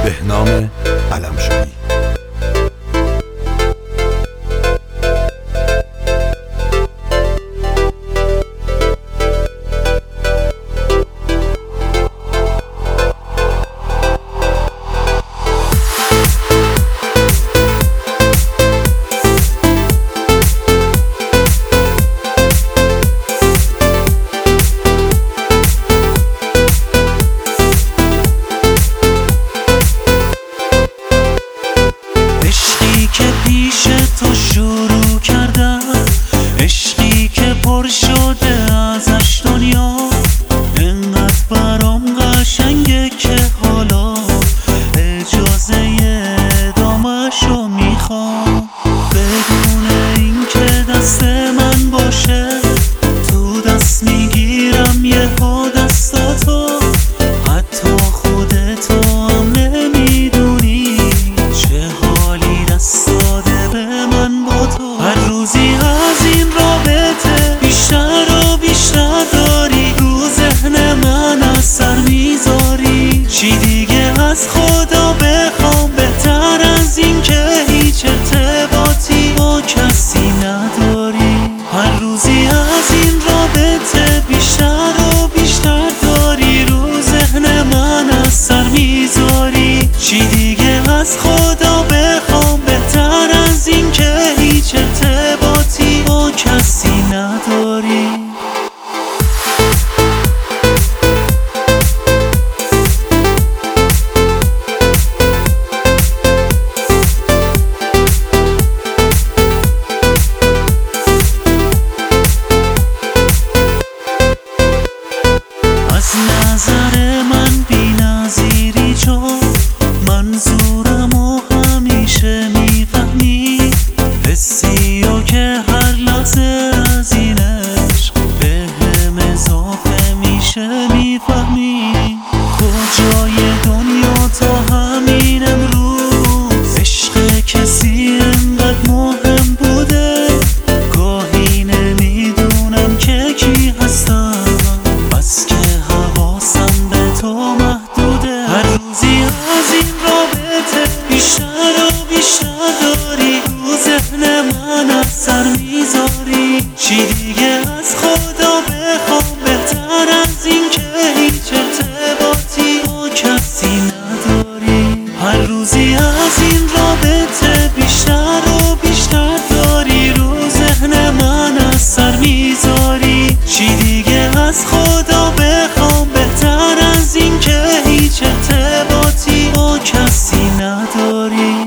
بهنام علمشاهی. پیش تو شروع کردم، عشقی که پر شده ازش دنیا، انقدر برام قشنگه که حالا اجازه ادامه‌شو میخوام. بدون اینکه دست من باشه تو دست میگیرم یهو دستاتو، حتی خودتو هم نمیدونی چه حالی دست هر روزی از این رابطه بیشتر و بیشتر داری، رو ذهن من اثر میذاری. چی دیگه از خدا بخوام بهتر از این که هیچ ارتباطی با کسی نداری. هر روزی از این رابطه بیشتر و بیشتر داری، رو ذهن من اثر میذاری. چی دیگه از خدا بخوام بهتر از این که هیچ ارتباطی با کسی نداری. از نظر من بی‌نظیری، چون منظورمو همیشه میفهمی، حسیو که هر لحظه از این عشق بهم اضافه میشه میفهمی. کجای دنیا تا همین امروز عشق کسی انقدر مهم بوده؟ گاهی نمیدونم که کی هستم، بس که حواسم به تو محدوده. هر روزی از این رابطه بیشتر و بیشتر داری، رو ذهن من اثر میذاری. چی دیگه از خدا بخوام بهتر از این که هیچ ارتباطی با کسی نداری. هر روزی از این رابطه بیشتر و بیشتر داری، رو ذهن من اثر میذاری. چی دیگه از خدا بخوام بهتر از این که هیچ ارتباطی با کسی نداری.